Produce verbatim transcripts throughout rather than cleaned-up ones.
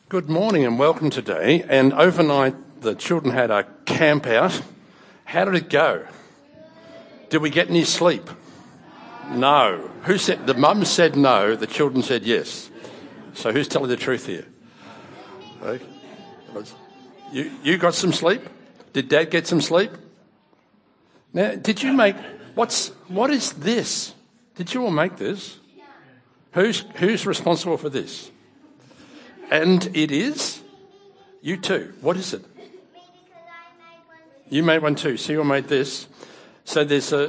Good morning and welcome today. And overnight the children had a camp out. How did it go? Did we get any sleep? No. Who said? The mum said no, the children said yes. So who's telling the truth here? Okay. You, you got some sleep? Did Dad get some sleep? Now, did you make, what's, what is this? Did you all make this? Who's, who's responsible for this? And it is? You too. What is it? You made one too. So you all made this. So there's a...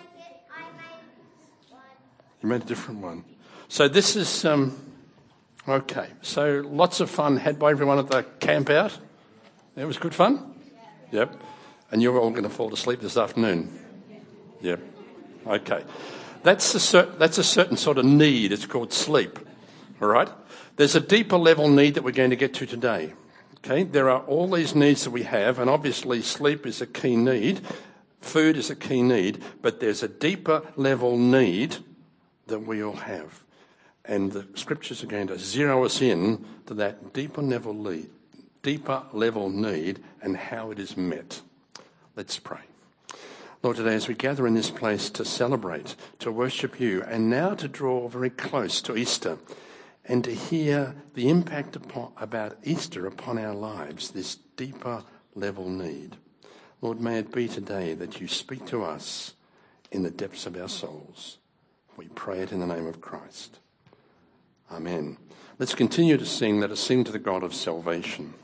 You made a different one. So this is... um. Okay. So lots of fun had by everyone at the camp out. It was good fun? Yep. And you're all going to fall asleep this afternoon? Yep. Okay. That's a, cer- that's a certain sort of need. It's called sleep. All right? There's a deeper level need that we're going to get to today. Okay? There are all these needs that we have, and obviously sleep is a key need. Food is a key need, but there's a deeper level need that we all have. And the scriptures are going to zero us in to that deeper level need, deeper level need and how it is met. Let's pray. Lord, today as we gather in this place to celebrate, to worship you, and now to draw very close to Easter, and to hear the impact upon, about Easter upon our lives, this deeper level need. Lord, may it be today that you speak to us in the depths of our souls. We pray it in the name of Christ. Amen. Let's continue to sing. Let us sing to the God of salvation.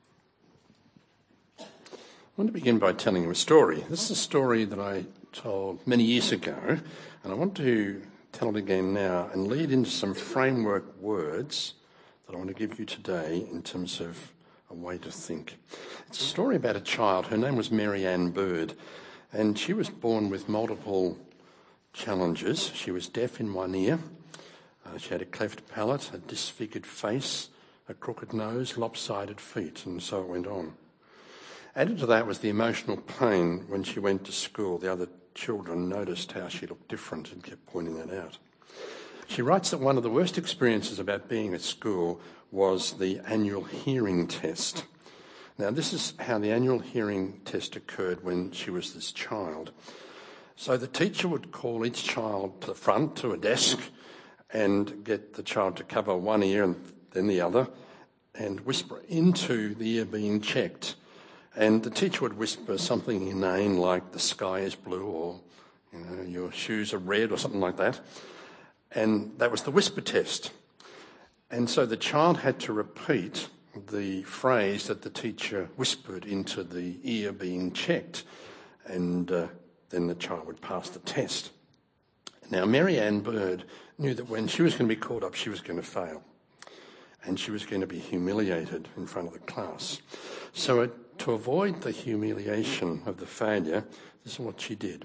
I want to begin by telling you a story. This is a story that I told many years ago, and I want to tell it again now and lead into some framework words that I want to give you today in terms of a way to think. It's a story about a child. Her name was Mary Ann Bird, and she was born with multiple challenges. She was deaf in one ear. Uh, she had a cleft palate, a disfigured face, a crooked nose, lopsided feet, and so it went on. Added to that was the emotional pain when she went to school. The other children noticed how she looked different and kept pointing that out. She writes that one of the worst experiences about being at school was the annual hearing test. Now, this is how the annual hearing test occurred when she was this child. So the teacher would call each child to the front, to a desk, and get the child to cover one ear and then the other, and whisper into the ear being checked. And the teacher would whisper something inane like the sky is blue or, you know, your shoes are red or something like that. And that was the whisper test. And so the child had to repeat the phrase that the teacher whispered into the ear being checked. And uh, then the child would pass the test. Now, Mary Ann Bird knew that when she was going to be called up, she was going to fail. And she was going to be humiliated in front of the class. So it, to avoid the humiliation of the failure, this is what she did.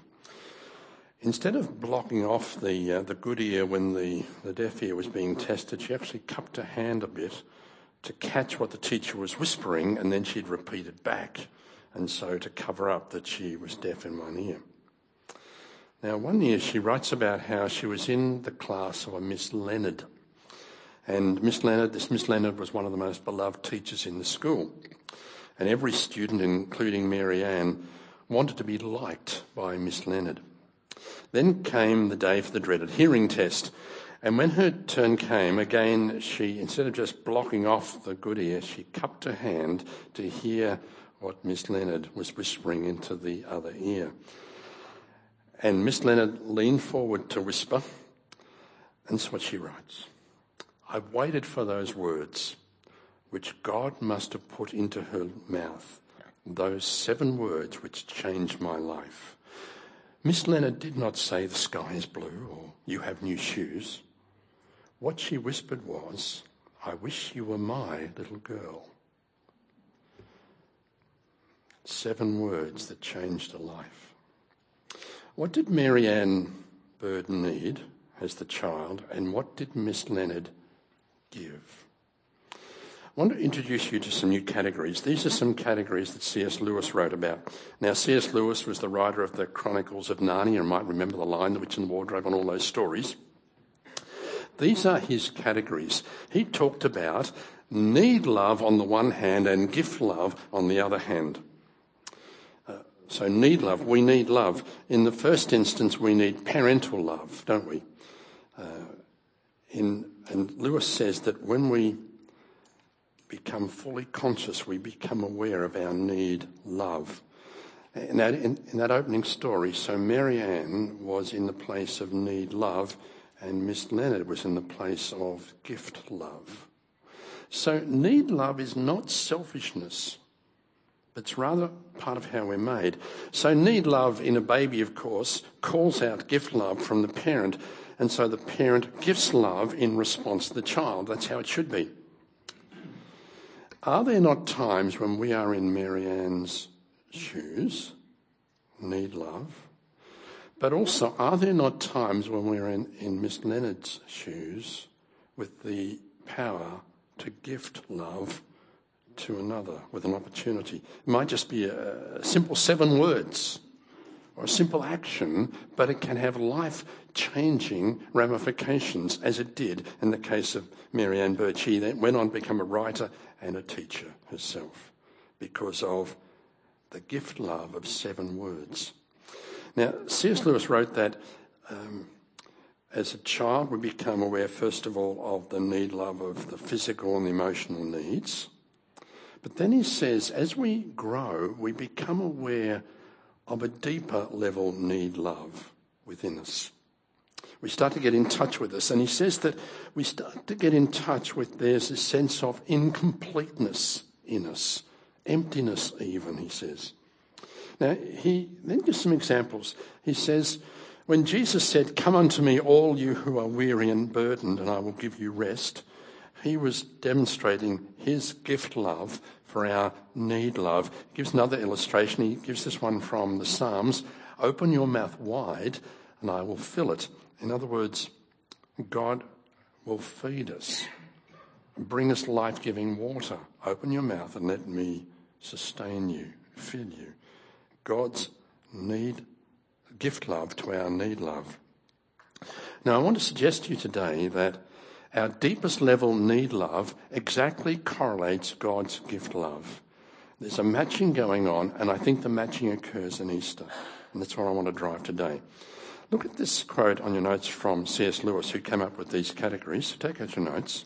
Instead of blocking off the uh, the good ear when the, the deaf ear was being tested, she actually cupped her hand a bit to catch what the teacher was whispering, and then she'd repeat it back, and so to cover up that she was deaf in one ear. Now, one year she writes about how she was in the class of a Miss Leonard. And Miss Leonard, this Miss Leonard was one of the most beloved teachers in the school. And every student, including Mary Ann, wanted to be liked by Miss Leonard. Then came the day for the dreaded hearing test. And when her turn came, again, she, instead of just blocking off the good ear, she cupped her hand to hear what Miss Leonard was whispering into the other ear. And Miss Leonard leaned forward to whisper, and that's what she writes. I waited for those words, which God must have put into her mouth, those seven words which changed my life. Miss Leonard did not say the sky is blue or you have new shoes. What she whispered was, I wish you were my little girl. Seven words that changed her life. What did Mary Ann Bird need as the child, and what did Miss Leonard give? I want to introduce you to some new categories. These are some categories that C S Lewis wrote about. Now, C S Lewis was the writer of the Chronicles of Narnia. You might remember the line, The Witch and the Wardrobe, and all those stories. These are his categories. He talked about need love on the one hand and gift love on the other hand. Uh, so need love, we need love. In the first instance, we need parental love, don't we? Uh, in, and Lewis says that when we become fully conscious, we become aware of our need love. In that, in, in that opening story, so Mary Ann was in the place of need love, and Miss Leonard was in the place of gift love. So need love is not selfishness. It's rather part of how we're made. So need love in a baby, of course, calls out gift love from the parent, and so the parent gives love in response to the child. That's how it should be. Are there not times when we are in Mary Ann's shoes, need love, but also are there not times when we're in, in Miss Leonard's shoes with the power to gift love to another with an opportunity? It might just be a, a simple seven words or a simple action, but it can have life-changing ramifications, as it did in the case of Mary Ann Birch. She then went on to become a writer and a teacher herself because of the gift love of seven words. Now, C S Lewis wrote that um, as a child we become aware, first of all, of the need love of the physical and the emotional needs. But then he says, as we grow, we become aware of a deeper level need love within us. We start to get in touch with us. And he says that we start to get in touch with there's a sense of incompleteness in us, emptiness even, he says. Now, he then gives some examples. He says, when Jesus said, "Come unto me, all you who are weary and burdened, and I will give you rest," he was demonstrating his gift love for our need love. He gives another illustration. He gives this one from the Psalms. "Open your mouth wide, and I will fill it." In other words, God will feed us, bring us life-giving water. Open your mouth and let me sustain you, fill you. God's need, gift love to our need love. Now, I want to suggest to you today that our deepest level need love exactly correlates God's gift love. There's a matching going on, and I think the matching occurs in Easter. And that's what I want to drive today. Look at this quote on your notes from C S Lewis, who came up with these categories. So take out your notes.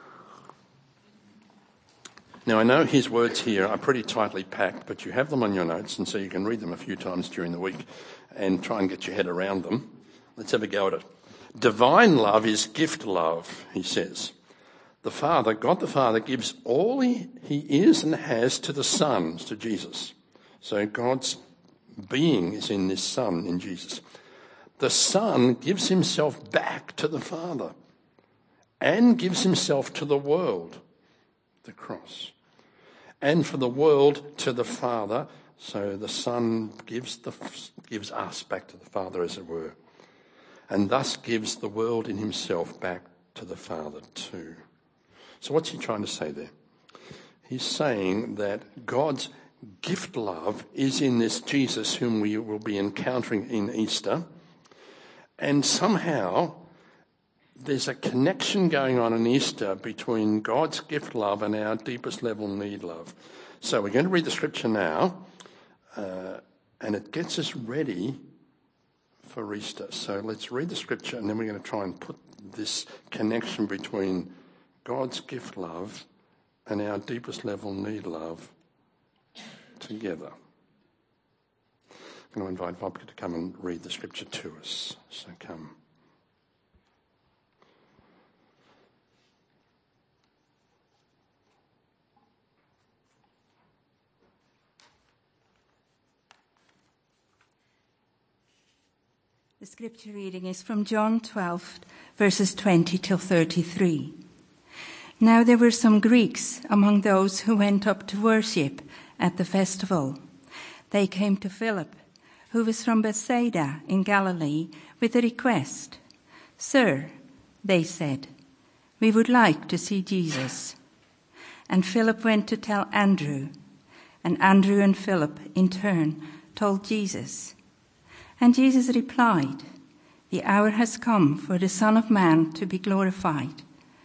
Now, I know his words here are pretty tightly packed, but you have them on your notes, and so you can read them a few times during the week and try and get your head around them. Let's have a go at it. Divine love is gift love, he says. The Father, God the Father, gives all he, he is and has to the Son, to Jesus. So God's being is in this Son, in Jesus. The Son gives himself back to the Father and gives himself to the world, the cross, and for the world to the Father. So the Son gives the gives us back to the Father, as it were, and thus gives the world in himself back to the Father too. So what's he trying to say there? He's saying that God's gift love is in this Jesus whom we will be encountering in Easter, and somehow there's a connection going on in Easter between God's gift love and our deepest level need love. So we're going to read the scripture now, uh, and it gets us ready for Easter. So let's read the scripture, and then we're going to try and put this connection between God's gift love and our deepest level need love together. I'm going to invite Bob to come and read the scripture to us. So come. The scripture reading is from John twelve, verses twenty till thirty-three. Now there were some Greeks among those who went up to worship at the festival. They came to Philip, who was from Bethsaida in Galilee, with a request. "Sir," they said, "we would like to see Jesus." And Philip went to tell Andrew, and Andrew and Philip in turn told Jesus. And Jesus replied, "The hour has come for the Son of Man to be glorified.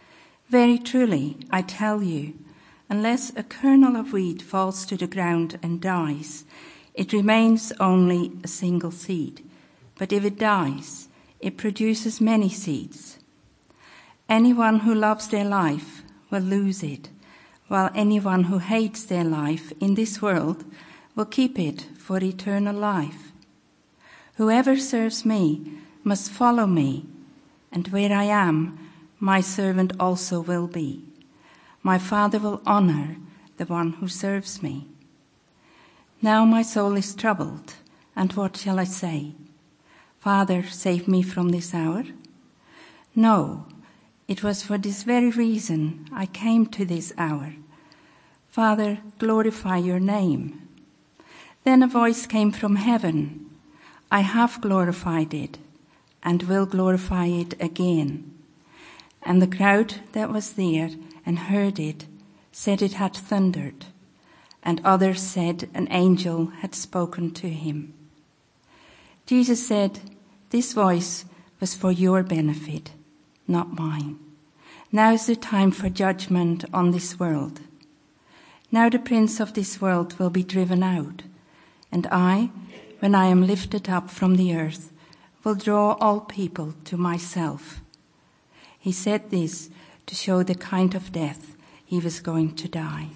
Very truly, I tell you, unless a kernel of wheat falls to the ground and dies, it remains only a single seed. But if it dies, it produces many seeds. Anyone who loves their life will lose it, while anyone who hates their life in this world will keep it for eternal life. Whoever serves me must follow me, and where I am, my servant also will be. My Father will honor the one who serves me. Now my soul is troubled, and what shall I say? Father, save me from this hour? No, it was for this very reason I came to this hour. Father, glorify your name. Then a voice came from heaven. I have glorified it, and will glorify it again. And the crowd that was there and heard it said it had thundered, and others said an angel had spoken to him. Jesus said, this voice was for your benefit, not mine. Now is the time for judgment on this world. Now the prince of this world will be driven out, and I, when I am lifted up from the earth, will draw all people to myself. He said this to show the kind of death he was going to die.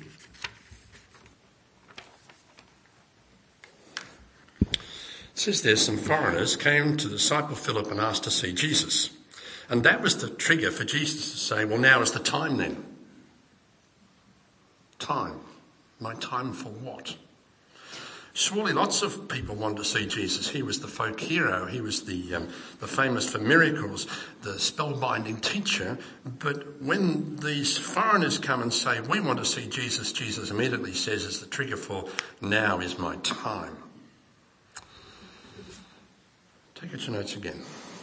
It says there some foreigners came to the disciple Philip and asked to see Jesus. And that was the trigger for Jesus to say, well, now is the time then. Time. My time for what? Surely lots of people wanted to see Jesus. He was the folk hero. He was the um, the famous for miracles, the spellbinding teacher. But when these foreigners come and say, we want to see Jesus, Jesus immediately says is the trigger for now is my time. Take out your notes again.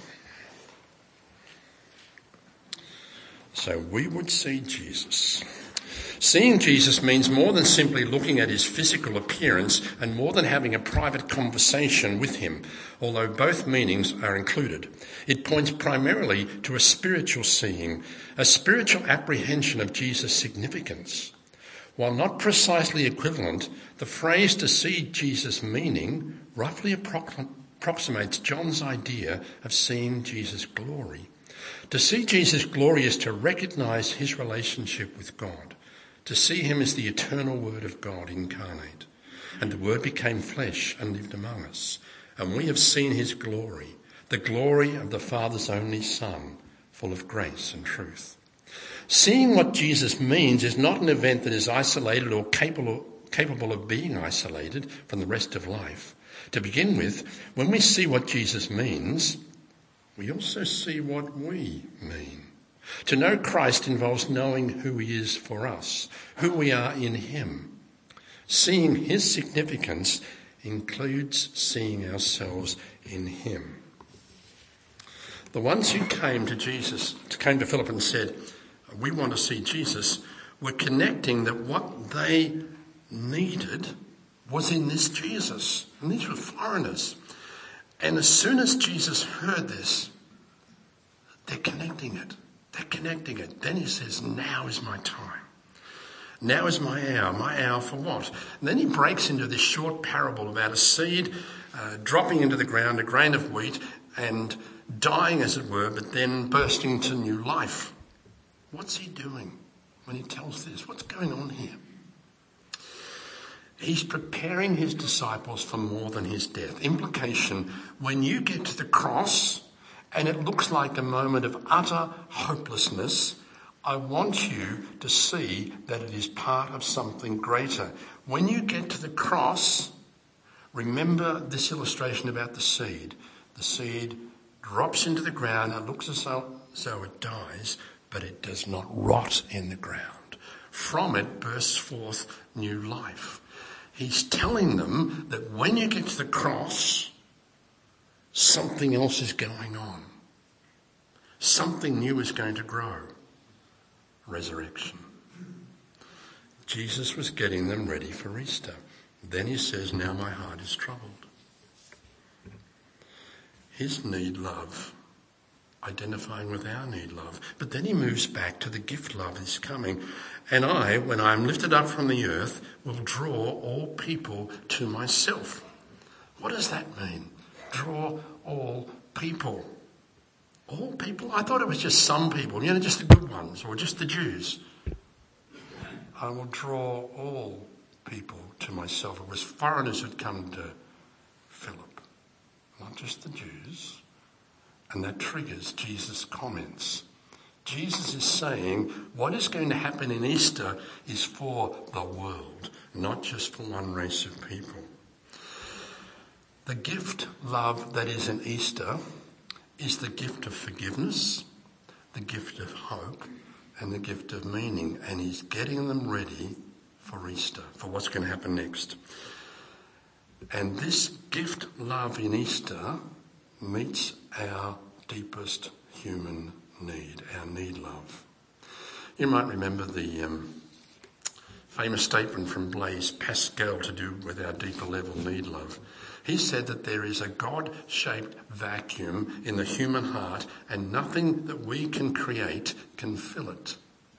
So we would see Jesus. Seeing Jesus means more than simply looking at his physical appearance and more than having a private conversation with him, although both meanings are included. It points primarily to a spiritual seeing, a spiritual apprehension of Jesus' significance. While not precisely equivalent, the phrase to see Jesus' meaning roughly approximates John's idea of seeing Jesus' glory. To see Jesus' glory is to recognise his relationship with God. To see him as the eternal Word of God incarnate. And the Word became flesh and lived among us. And we have seen his glory, the glory of the Father's only Son, full of grace and truth. Seeing what Jesus means is not an event that is isolated or capable, capable of being isolated from the rest of life. To begin with, when we see what Jesus means, we also see what we mean. To know Christ involves knowing who he is for us, who we are in him. Seeing his significance includes seeing ourselves in him. The ones who came to Jesus, came to Philip and said, we want to see Jesus, were connecting that what they needed was in this Jesus. And these were foreigners. And as soon as Jesus heard this, they're connecting it. They're connecting it. Then he says, now is my time. Now is my hour. My hour for what? And then he breaks into this short parable about a seed uh, dropping into the ground, a grain of wheat, and dying, as it were, but then bursting into new life. What's he doing when he tells this? What's going on here? He's preparing his disciples for more than his death. Implication, when you get to the cross and it looks like a moment of utter hopelessness, I want you to see that it is part of something greater. When you get to the cross, remember this illustration about the seed. The seed drops into the ground, it looks as though, as though it dies, but it does not rot in the ground. From it bursts forth new life. He's telling them that when you get to the cross, something else is going on. Something new is going to grow. Resurrection. Jesus was getting them ready for Easter. Then he says, now my heart is troubled. His need love identifying with our need love. But then he moves back to the gift love that is coming. And I, when I am lifted up from the earth, will draw all people to myself. What does that mean? Draw all people. All people? I thought it was just some people, you know, just the good ones, or just the Jews. I will draw all people to myself. It was foreigners who'd come to Philip, not just the Jews. And that triggers Jesus' comments. Jesus is saying what is going to happen in Easter is for the world, not just for one race of people. The gift love that is in Easter is the gift of forgiveness, the gift of hope, and the gift of meaning. And he's getting them ready for Easter, for what's going to happen next. And this gift love in Easter meets our deepest human need, our need love. You might remember the um, famous statement from Blaise Pascal to do with our deeper level need love. He said that there is a God-shaped vacuum in the human heart and nothing that we can create can fill it.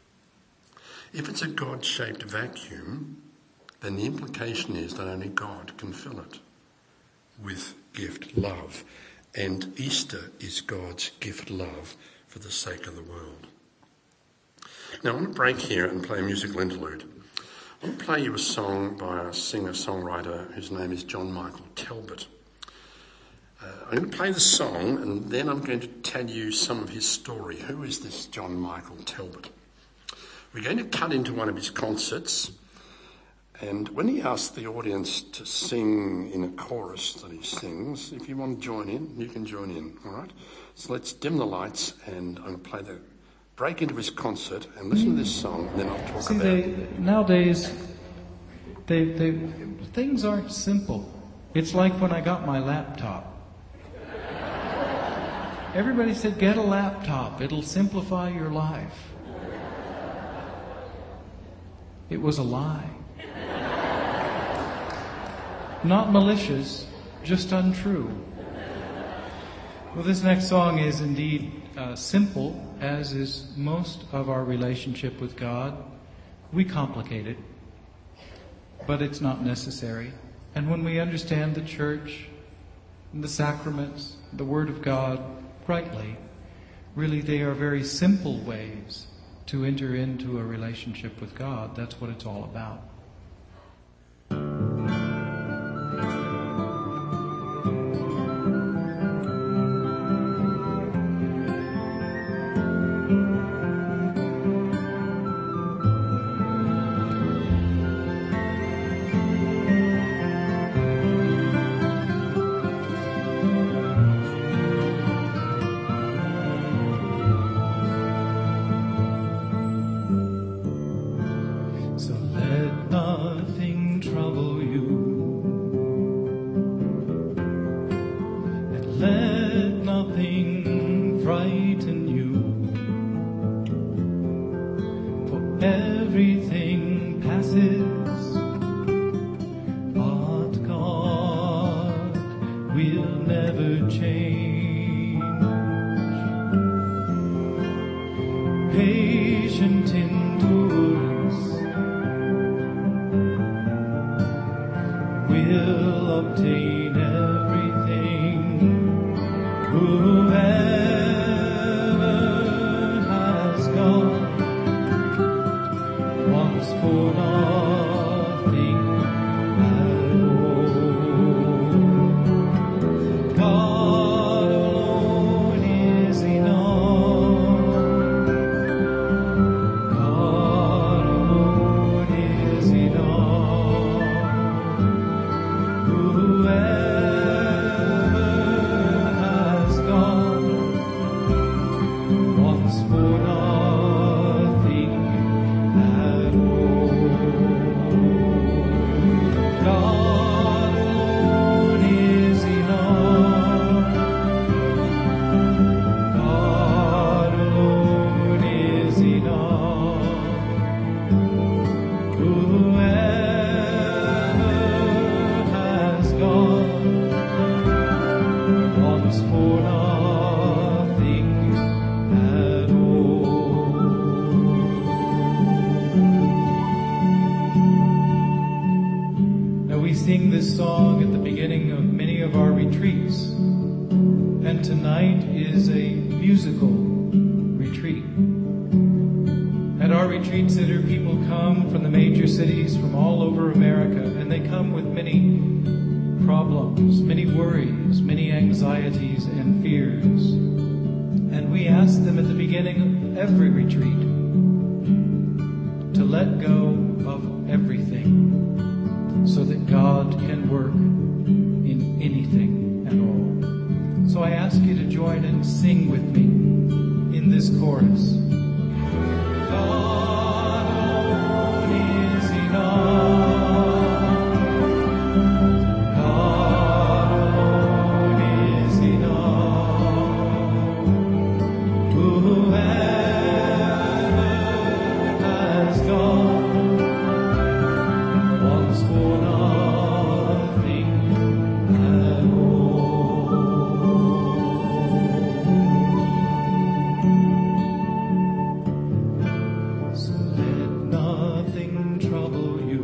If it's a God-shaped vacuum, then the implication is that only God can fill it with gift love. And Easter is God's gift love for the sake of the world. Now I want to break here and play a musical interlude. I want to play you a song by a singer-songwriter whose name is John Michael Talbot. Uh, I'm going to play the song and then I'm going to tell you some of his story. Who is this John Michael Talbot? We're going to cut into one of his concerts, and when he asks the audience to sing in a chorus that he sings, if you want to join in, you can join in, all right? So let's dim the lights and I'm going to play the break into his concert and listen to this song, and then I'll talk See, about they, it. Nowadays, they, they, things aren't simple. It's like when I got my laptop. Everybody said, get a laptop. It'll simplify your life. It was a lie. Not malicious, just untrue. Well, this next song is indeed uh, simple, as is most of our relationship with God. We complicate it, but it's not necessary. And when we understand the church, the sacraments, the Word of God rightly, really they are very simple ways to enter into a relationship with God. That's what it's all about. Whoever sing this song at the beginning of many of our retreats. And tonight is a musical retreat. At our retreat center, people come from the major cities from all over America, and they come with many problems, many worries, many anxieties and fears. And we ask them at the beginning of every retreat to let go of everything so that God can work in anything at all. So I ask you to join and sing with me in this chorus. God alone is enough. God alone is enough. Whoever has gone once for nothing at all. So let nothing trouble you,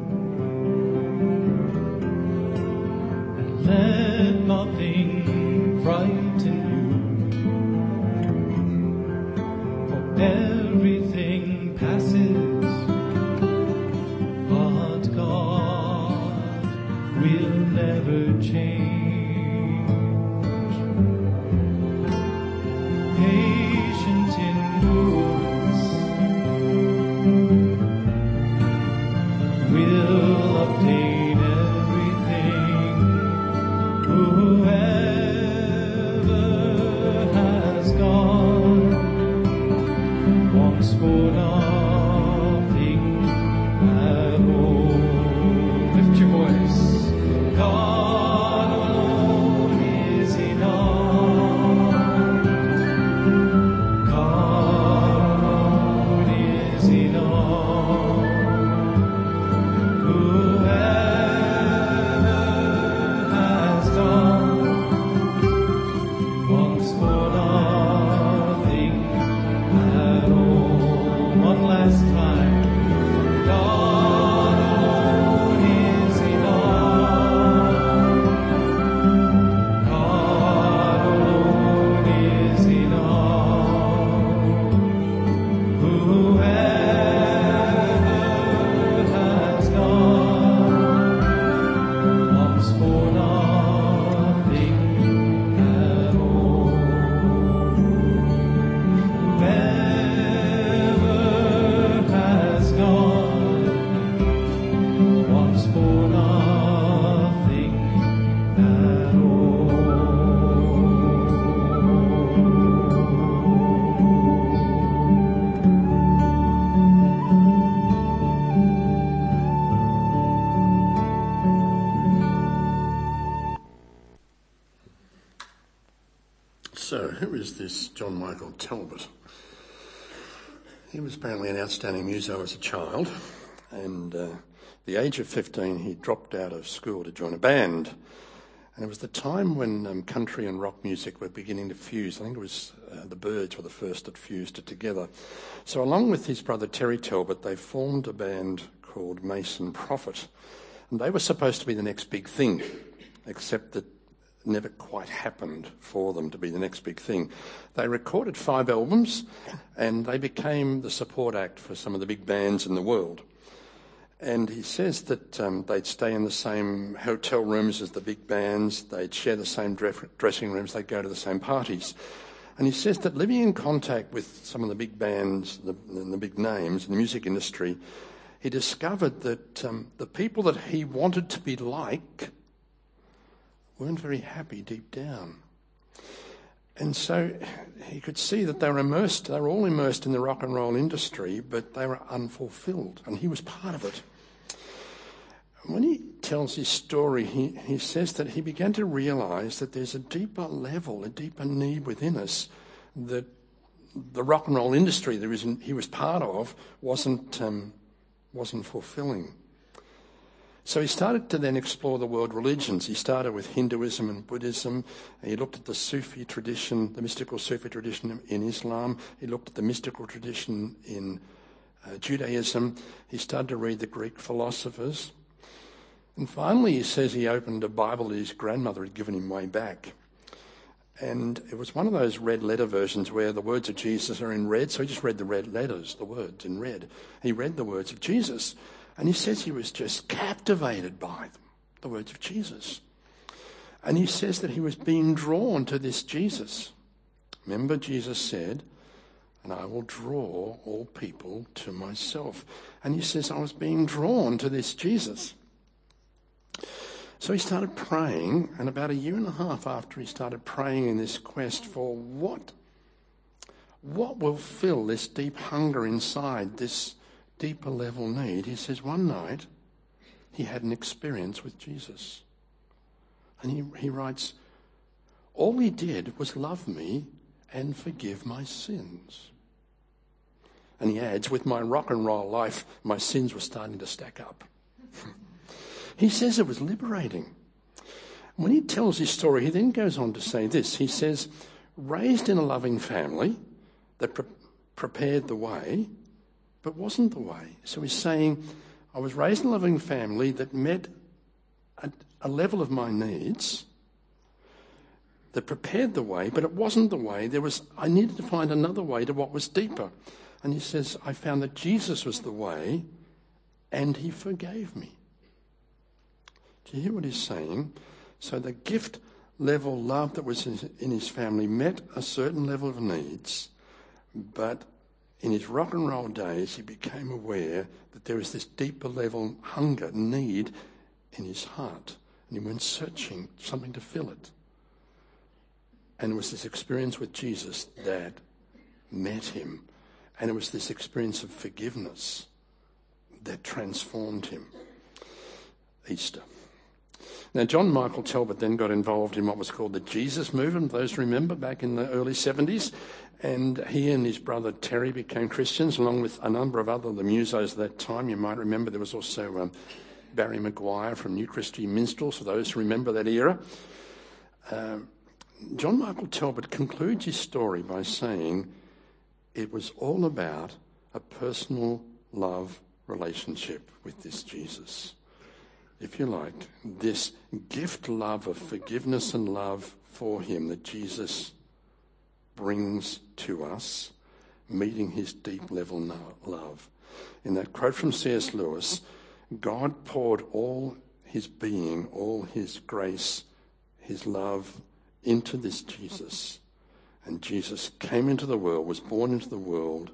and let nothing frighten you, for everything passes, but God will never change. Patient endurance will obtain everything. Whoever has gone wants for nothing at all. Lift your voice. God alone is enough. God alone is enough. Whoever has gone wants for nothing at all. One last time. God alone is enough. God alone is enough. Whoever has gone wants for nothing at all. Whoever has gone wants for nothing at all. So, who is this John Michael Talbot? He was apparently an outstanding muso as a child, and uh, at the age of fifteen he dropped out of school to join a band. And it was the time when um, country and rock music were beginning to fuse. I think it was uh, the Byrds were the first that fused it together. So along with his brother Terry Talbot, they formed a band called Mason Prophet. And they were supposed to be the next big thing, except that it never quite happened for them to be the next big thing. They recorded five albums, and they became the support act for some of the big bands in the world. And he says that um, they'd stay in the same hotel rooms as the big bands, they'd share the same dressing rooms, they'd go to the same parties. And he says that living in contact with some of the big bands, the, the big names in the music industry, he discovered that um, the people that he wanted to be like weren't very happy deep down. And so he could see that they were immersed, they were all immersed in the rock and roll industry, but they were unfulfilled, and he was part of it. When he tells his story, he, he says that he began to realise that there's a deeper level, a deeper need within us that the rock and roll industry that he was part of wasn't um, wasn't fulfilling. So he started to then explore the world religions. He started with Hinduism and Buddhism. He looked at the Sufi tradition, the mystical Sufi tradition in Islam. He looked at the mystical tradition in uh, Judaism. He started to read the Greek philosophers. And finally, he says he opened a Bible that his grandmother had given him way back. And it was one of those red letter versions where the words of Jesus are in red, so he just read the red letters, the words in red. He read the words of Jesus, and he says he was just captivated by them, the words of Jesus. And he says that he was being drawn to this Jesus. Remember, Jesus said, and I will draw all people to myself. And he says, I was being drawn to this Jesus. So he started praying, and about a year and a half after he started praying in this quest for what, what will fill this deep hunger inside, this deeper level need, he says one night he had an experience with Jesus. And he, he writes, all he did was love me and forgive my sins. And he adds, with my rock and roll life, my sins were starting to stack up. He says it was liberating. When he tells his story, he then goes on to say this. He says, raised in a loving family that pre- prepared the way, but wasn't the way. So he's saying, I was raised in a loving family that met a, a level of my needs, that prepared the way, but it wasn't the way. There was, I needed to find another way to what was deeper. And he says, I found that Jesus was the way, and he forgave me. Do you hear what he's saying? So the gift level love that was in his family met a certain level of needs, but in his rock and roll days, he became aware that there was this deeper level hunger, need in his heart. And he went searching something to fill it. And it was this experience with Jesus that met him. And it was this experience of forgiveness that transformed him. Easter. Now, John Michael Talbot then got involved in what was called the Jesus Movement, those remember, back in the early seventies. And he and his brother Terry became Christians, along with a number of other the musos at that time. You might remember there was also um, Barry Maguire from New Christian Minstrels, for those who remember that era. Um, John Michael Talbot concludes his story by saying it was all about a personal love relationship with this Jesus. If you like, this gift love of forgiveness and love for him that Jesus brings to us, meeting his deep level love. In that quote from C S Lewis, God poured all his being, all his grace, his love into this Jesus. And Jesus came into the world, was born into the world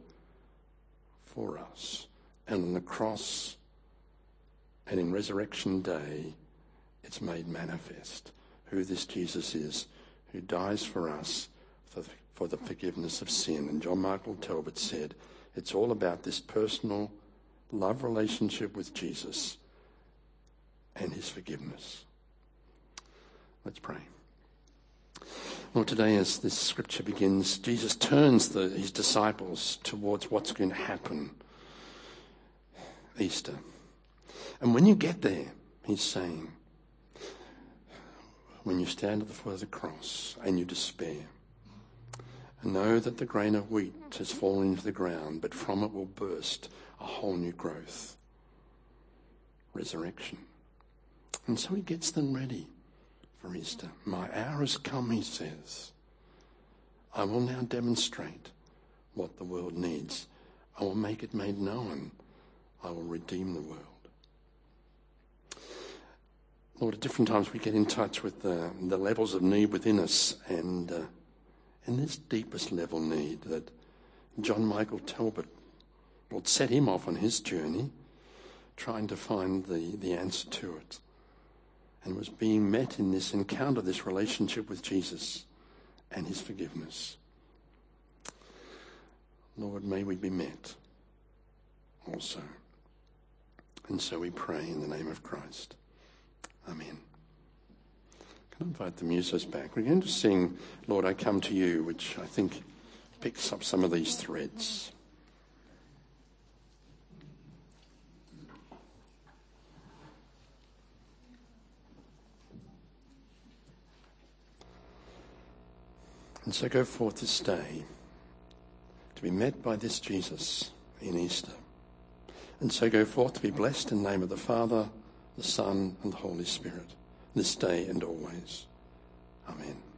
for us. And on the cross and in Resurrection Day, it's made manifest who this Jesus is, who dies for us for, for the forgiveness of sin. And John Michael Talbot said, it's all about this personal love relationship with Jesus and his forgiveness. Let's pray. Lord, today as this scripture begins, Jesus turns the, his disciples towards what's going to happen Easter. And when you get there, he's saying, when you stand at the foot of the cross and you despair, know that the grain of wheat has fallen into the ground, but from it will burst a whole new growth. Resurrection. And so he gets them ready for Easter. My hour has come, he says. I will now demonstrate what the world needs. I will make it made known. I will redeem the world. Lord, at different times we get in touch with the, the levels of need within us, and uh, in this deepest level need that John Michael Talbot, Lord, set him off on his journey, trying to find the, the answer to it, and was being met in this encounter, this relationship with Jesus and his forgiveness. Lord, may we be met also. And so we pray in the name of Christ. Amen. Can I invite the musos back? We're going to sing Lord, I Come to You, which I think picks up some of these threads. And so go forth this day to be met by this Jesus in Easter. And so go forth to be blessed in the name of the Father, the Son, and the Holy Spirit, this day and always. Amen.